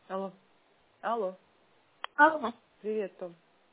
Алло. Алло. Алло. Привет, Том.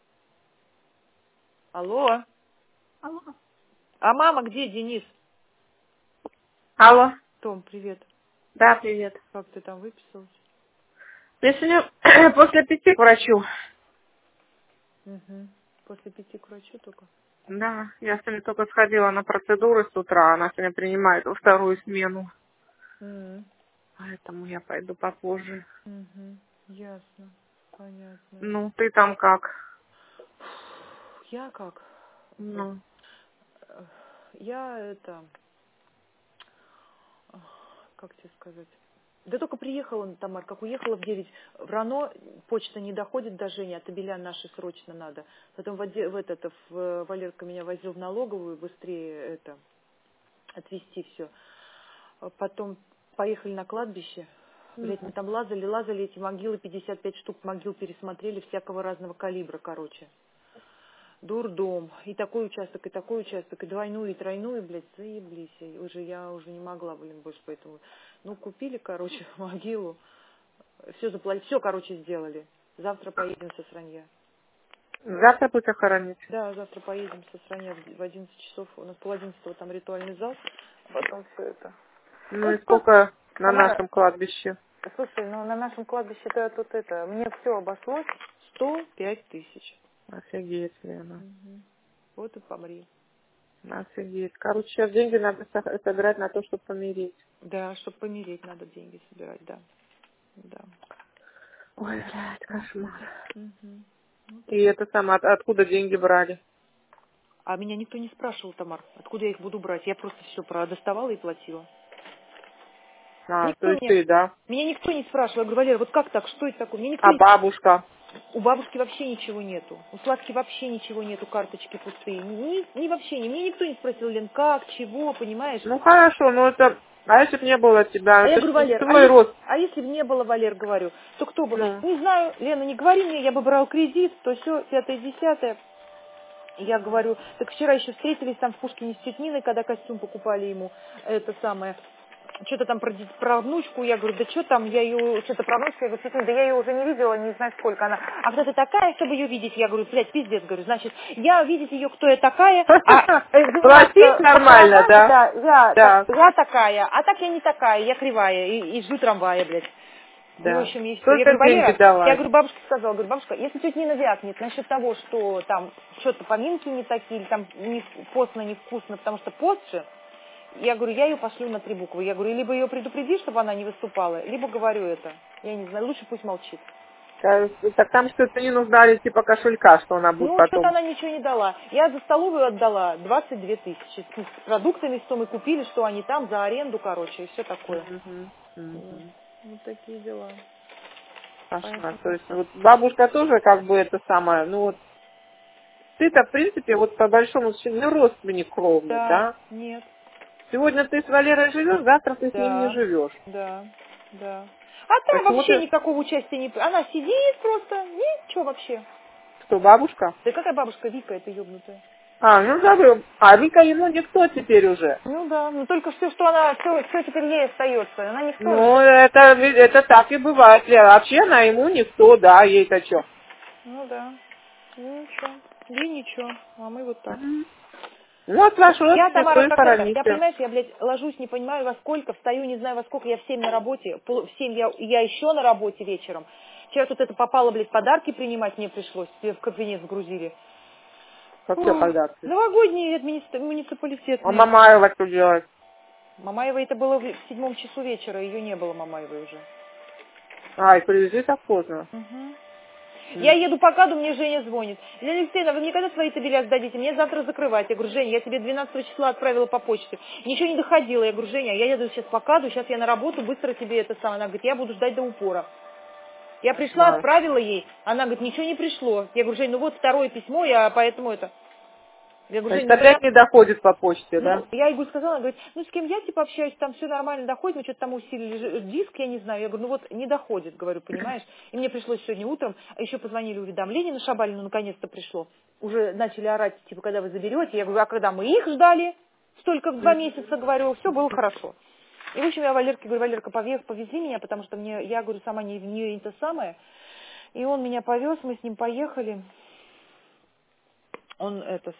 Алло. Алло. А мама где, Денис? Алло. Том, привет. Да, привет. Как ты там выписалась? Я сегодня после 5 к врачу. Угу. После 5 к врачу только? Да, я сегодня только сходила на процедуры с утра. Она сегодня принимает во вторую смену. Угу. Поэтому я пойду попозже. Угу. Ясно. Понятно. Ну, ты там как? Я как? Ну, Я как тебе сказать? Да только приехала, Тамар, как уехала в 9, в РАНО почта не доходит до Жени, а табеля наши срочно надо. Потом Валерка меня возил в налоговую, быстрее отвезти все. Потом поехали на кладбище. Блять, мы там лазали, эти могилы, 55 штук могил пересмотрели, всякого разного калибра, короче. Дурдом. И такой участок, и двойную, и тройную, блядь, заеблись. Я уже не могла, больше поэтому. Ну, купили, короче, могилу. Все заплатили, все, короче, сделали. Завтра поедем со Сранья. завтра будете хоронить? Да, завтра поедем со Сранья в 11 часов. У нас 10:30 там ритуальный зал. Потом все это. Ну Ну, и сколько на Тамара, нашем кладбище? слушай, ну на нашем кладбище-то мне все обошлось 105 тысяч. Офигеть, Лена. Мгм. Вот и помри. Офигеть. Короче, сейчас деньги надо собирать на то, чтобы помирить. Да, чтобы помереть, надо деньги собирать, да. Да. Ой, блядь, кошмар. Мгм. Ну, И так. это самое, откуда деньги брали? А меня никто не спрашивал, Тамар, откуда я их буду брать. Я просто все доставала и платила. А, то Никто есть ты, да? меня никто не спрашивал. Я говорю, Валера, вот как так, что это такое? Мне никто А не... бабушка? У бабушки вообще ничего нету. У Сладки вообще ничего нету, карточки пустые. Вообще не. Мне никто не спросил, Лен, как, чего, понимаешь? Ну хорошо, ну это... А если бы не было тебя, А я это ж говорю, Валер, твой рост. а если бы не было, Валер, говорю, то кто бы? Ну, Не знаю, Лена, не говори мне, я бы брал кредит, то все, пятое, десятое. Я говорю, так вчера еще встретились там в Пушкине с тетей Ниной, когда костюм покупали ему, это самое, что-то там про внучку, я говорю, да что там, я ее, что-то про внучку, я говорю, тетя Нина, да я ее уже не видела, не знаю сколько она. А кто ты такая, чтобы ее видеть? Я говорю, блядь, пиздец, говорю, значит, я видеть ее, кто я такая, а платить заниматься нормально, похоронами, да? да, Да, я такая, а так я не такая, я кривая и жду трамвая, блядь. И, в да. общем, и все. Я Только говорю, деньги Валера, я давать. говорю, бабушка сказала, говорю, бабушка, если тетя Нина вякнет насчет того, что там что-то поминки не такие, или там постно, невкусно, потому что пост же, я говорю, я ее пошлю на 3 буквы. Я говорю, либо ее предупреди, чтобы она не выступала, либо говорю это. Я не знаю, лучше пусть молчит. Так там что-то не нужно типа кошелька, что она будет Ну, что-то потом. она ничего не дала. Я за столовую отдала 22 тысячи. С продуктами, что мы купили, что они там, за аренду, короче, и все такое. Мгм, Вот. мгм. Вот такие дела. Кошмар. То Поэтому... есть вот бабушка тоже как бы это самое, ну вот ты-то в принципе вот по большому счету не родственник кровный, Да, да? нет. Сегодня ты с Валерой живешь, завтра ты с ним не Да, живешь. да, да. А та Почему вообще ты, никакого участия не... Она сидит просто, ничего вообще. что, бабушка? Да какая бабушка Вика эта ёбнутая? А, ну забыл. А Вика ему никто теперь уже. Ну да, ну только все, что она, все теперь ей остается. Она никто уже. Ну, это так и бывает, Лера. Вообще она ему никто, да, ей-то что. Ну да. Ну ничего. Ей ничего. А мы вот так. Ну, вот ваш Я, родственник, Тамара, то и как это, я, хороните. понимаешь, я, блядь, ложусь, не понимаю во сколько, встаю, не знаю во сколько, я в 7 на работе, в 7 я еще на работе вечером. Вчера тут это попало, блядь, подарки принимать мне пришлось, в кабинет сгрузили. Как все Фу. подарки. Новогодние А муниципалитетные. Мамаева что делать? Мамаева это было в 7 часу вечера, ее не было Мамаевой уже. А, и привезли так поздно. Мгм. Я М. еду по КАДу, мне Женя звонит. Елена Алексеевна, вы мне когда свои табеля сдадите? Мне завтра закрывать. Я говорю, Женя, я тебе 12 числа отправила по почте. Ничего не доходило. Я говорю, Женя, я еду сейчас по КАДу, сейчас я на работу, быстро тебе это самое. Она говорит, я буду ждать до упора. Я пришла, Кошмар. отправила ей. Она говорит, ничего не пришло. Я говорю, Жень, ну вот второе письмо, я поэтому это... Я говорю, Жень, Значит, ну я... опять не доходит по почте, да? Ну, я ей сказала, она говорит, ну с кем я типа общаюсь, там все нормально доходит, мы что-то там усилили диск, я не знаю. Я говорю, ну вот не доходит, говорю, понимаешь. И мне пришлось сегодня утром, а еще позвонили уведомления на Шабалину, наконец-то пришло. Уже начали орать, типа, когда вы заберете. Я говорю, а когда мы их ждали, столько в 2 месяца, говорю, все было хорошо. И, в общем, я Валерке говорю, Валерка, повези меня, потому что я говорю, сама не это самое. И он меня повез, мы с ним поехали. Он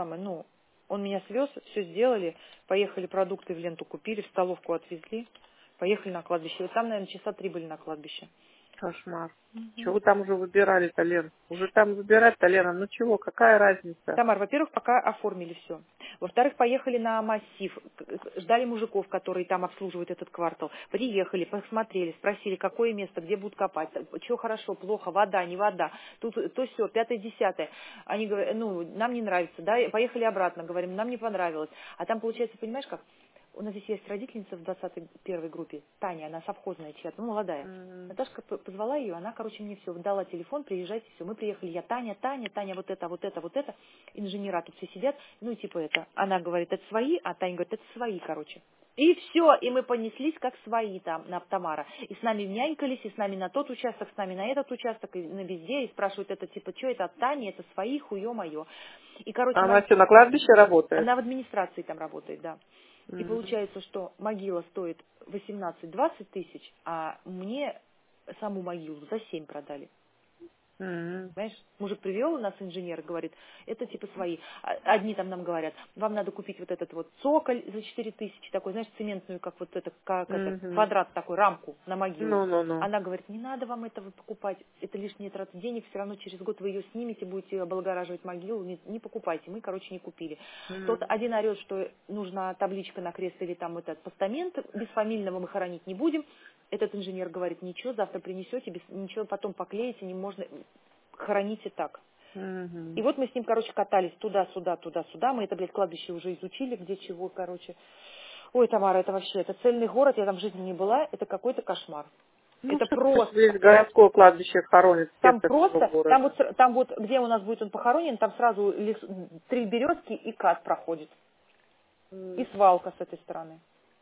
он меня свез, все сделали, поехали, продукты в ленту купили, в столовку отвезли, поехали на кладбище. И там, наверное, часа 3 были на кладбище. Кошмар. Чего вы там уже выбирали-то, Лен? Уже там выбирать-то, Лена, ну чего, какая разница? Тамар, во-первых, пока оформили все. Во-вторых, поехали на массив, ждали мужиков, которые там обслуживают этот квартал. Приехали, посмотрели, спросили, какое место, где будут копать, что хорошо, плохо, вода, не вода. Тут то все, 5-10. Они говорят, нам не нравится, да, поехали обратно, говорим, нам не понравилось. А там, получается, понимаешь как? У нас здесь есть родительница в 21 группе, Таня, она совхозная чья-то, молодая. Наташка позвала ее, она, мне все, дала телефон, приезжайте, все. Мы приехали, я Таня, вот это. Инженера тут все сидят, это. Она говорит, это свои, а Таня говорит, это свои, И все, и мы понеслись, как свои там, на Тамара. И с нами нянькались, и с нами на тот участок, с нами на этот участок, и на везде, и спрашивают, это что это от Тани, это свои, хуе мое. И, Она все на кладбище работает? Она в администрации там работает, да. И получается, что могила стоит 18-20 тысяч, а мне саму могилу за 7 продали. Понимаешь, мужик привел нас, инженер, говорит, это свои. Одни там нам говорят, вам надо купить вот этот вот цоколь за 4 тысячи, такой, знаешь, цементную, как квадрат такой, рамку на могилу. Она говорит, не надо вам этого покупать, это лишние траты денег, все равно через год вы ее снимете, будете облагораживать могилу, не покупайте. Мы, не купили. Тот один орет, что нужна табличка на крест или там этот постамент, без фамильного мы хоронить не будем. Этот инженер говорит, ничего, завтра принесете, ничего потом поклеите, не можно, хороните так. И вот мы с ним, катались туда-сюда, туда-сюда. Мы это, кладбище уже изучили, где чего, Ой, Тамара, это вообще, это цельный город, я там в жизни не была, это какой-то кошмар. Это просто... Здесь городское кладбище хоронит. Там просто, там вот, где у нас будет он похоронен, там сразу 3 березки и кат проходит. И свалка с этой стороны.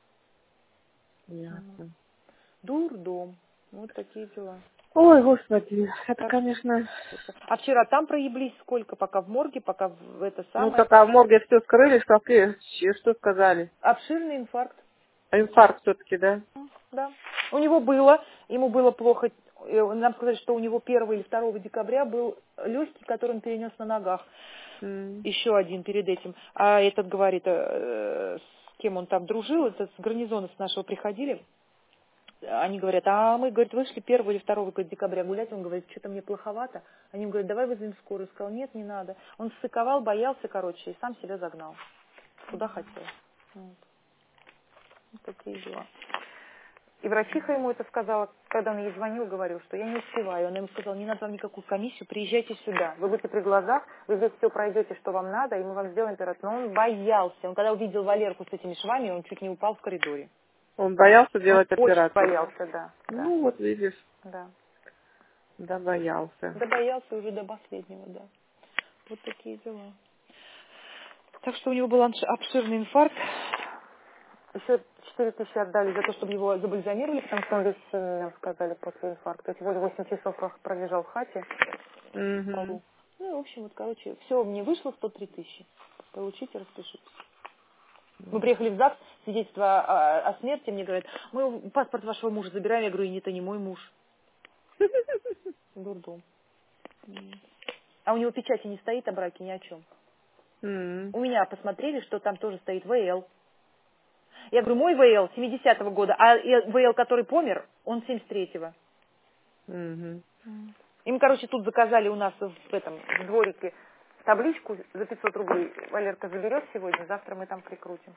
Ясно. Дурдом. Вот такие дела. Ой, господи, это, конечно... А вчера там проеблись сколько, пока в морге, пока в это самое... Ну, пока в морге все скрыли, что сказали? Обширный инфаркт. А инфаркт все-таки, да? Да. Ему было плохо. Нам сказали, что у него 1 или 2 декабря был легкий, который он перенес на ногах. Еще один перед этим. А этот говорит, с кем он там дружил, это с гарнизона с нашего приходили. Они говорят, а мы, вышли 1 или 2 декабря гулять. Он говорит, что-то мне плоховато. Они ему говорят, давай вызовем скорую. Сказал, нет, не надо. Он ссыковал, боялся, и сам себя загнал. Куда хотел. Вот такие дела. И врачиха ему это сказала, когда он ей звонил, говорил, что я не успеваю. Она ему сказала, не надо вам никакую комиссию, приезжайте сюда. Вы будете при глазах, вы здесь все пройдете, что вам надо, и мы вам сделаем операцию. Но он боялся. Он когда увидел Валерку с этими швами, он чуть не упал в коридоре. Он боялся делать операцию? Очень боялся, да. Ну, вот видишь. Да. Да, боялся. Да, боялся уже до последнего, да. Вот такие дела. Так что у него был обширный инфаркт. Еще 4 тысячи отдали за то, чтобы его забальзамировали, потому что он весь сильный, нам сказали, после инфаркта. Сегодня 8 часов пролежал в хате. Ну, в общем, все, мне вышло 103 тысячи. Получите, распишитесь. Мы приехали в ЗАГС, свидетельство о смерти, мне говорят, мы паспорт вашего мужа забираем. Я говорю, это не мой муж. Дурдом. А у него печати не стоит о браке ни о чем. У меня посмотрели, что там тоже стоит ВЛ. Я говорю, мой ВЛ 70-го года, а ВЛ, который помер, он 73-го. Им, тут заказали у нас в дворике табличку за 500 рублей. Валерка заберет сегодня, завтра мы там прикрутим.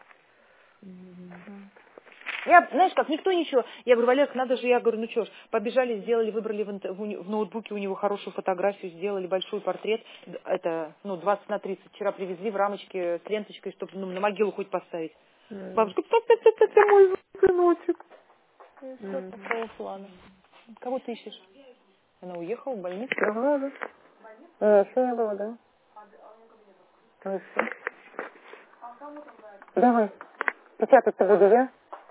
Я, знаешь как, никто ничего. Я говорю, Валерка, надо же, побежали, сделали, выбрали в ноутбуке у него хорошую фотографию, сделали большой портрет. Это, 20 на 30. Вчера привезли в рамочке с ленточкой, чтобы на могилу хоть поставить. Бабушка, это мой сыночек. Все такого плана. Кого ты ищешь? Она уехала в больницу? Да. Что не было, да? Давай. Печатать-то буду я?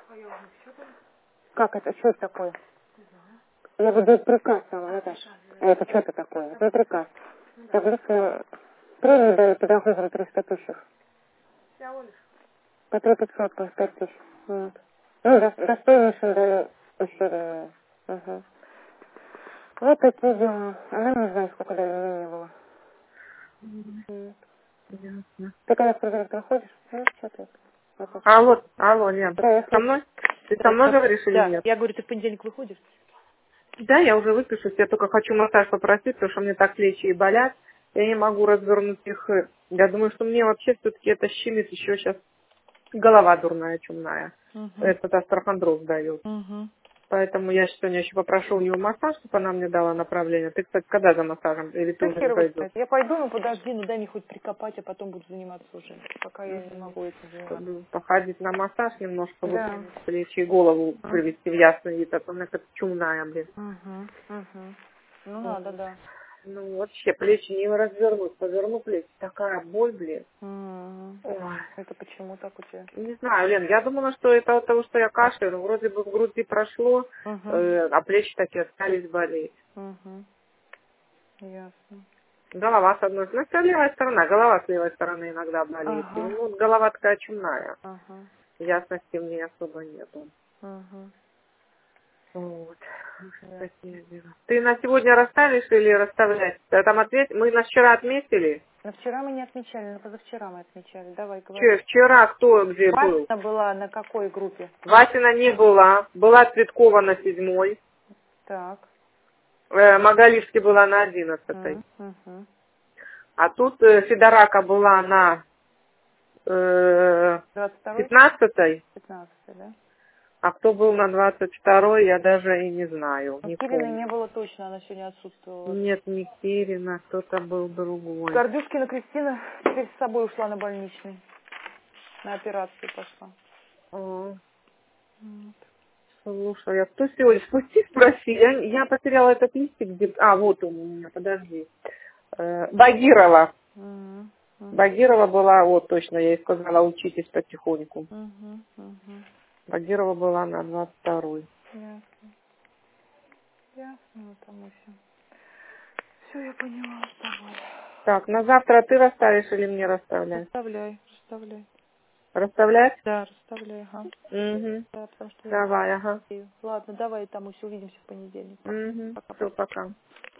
Как это? Что это такое? Я буду приказ сама, Наташа. Это что это такое? Это приказ. Таблица премию дали педагогам 300 тысяч. По 3500, по 5 тысяч. Вот. Ну, расстроился, ага. Вот это дела. Она не знает, сколько давления было. Ясно. Ты когда в прозорок находишь? Ну, что ты? Алло, Лен. Да, я Со слышу. мной? Ты со мной говоришь или Да, нет? я говорю, ты в понедельник выходишь? Да, я уже выпишусь. Я только хочу массаж попросить, потому что мне так плечи и болят. Я не могу развернуть их. Я думаю, что мне вообще все-таки это щемит еще сейчас. Голова дурная, чумная. Угу. Этот астрохондроз дает. Угу. Поэтому я сегодня еще попрошу у нее массаж, чтобы она мне дала направление. Ты, кстати, когда за массажем? Или ты уже не Хер его пойдешь? знает. Я пойду, но подожди, ну дай мне хоть прикопать, а потом буду заниматься уже. Пока я не могу этим заниматься. Чтобы походить на массаж немножко, вот Да. плечи и голову привести в ясный вид, а то она как чумная, блин. Угу. Угу. Ну Вот. надо, да. Ну вообще плечи не развернуть, поверну плечи, такая боль, блин. Угу. Ой. Это почему так у тебя? Не знаю, Лен, я думала, что это от того, что я кашляю, но вроде бы в груди прошло, Угу. а плечи такие остались болеть. Угу. Ясно. Голова с одной стороны, это левая сторона, голова с левой стороны иногда болит. Ага. Ну, вот голова такая чумная, Ага. ясности мне особо нету. Угу. Вот. Да. Такие дела. Ты на сегодня расставишь или расставлять? Ты там мы нас вчера отметили. Но вчера мы не отмечали, но позавчера мы отмечали. Давай, говори. Вчера кто где был? Васина была на какой группе? Васина не была. Была Цветкова на 7-й. Так. Магалишки была на 11-й. Угу. А тут Федорака была на 22-й? 15-й. 15-й, да? А кто был на 22-й, я даже и не знаю, Ну, не Кириной не помню. было точно, она сегодня отсутствовала. Нет, не Кирина, кто-то был другой. Гордюшкина Кристина теперь с собой ушла на больничный. На операцию пошла. О, Вот. слушай, а кто сегодня? Спусти, спроси. Я потеряла этот листик где. А, вот он у меня, подожди. Багирова. Угу. Багирова была, вот точно, я ей сказала, учитесь потихоньку. Угу. Багирова была на 22-й. Ясно. Ясно, вот там и все. Все, я поняла с тобой. Так, на завтра ты расставишь или мне расставлять? Расставляй. Расставлять? Да, расставляй, ага. Угу. Да, потому что я... Давай, ага. Ладно, давай там еще увидимся в понедельник. Угу. Пока. Все, пока.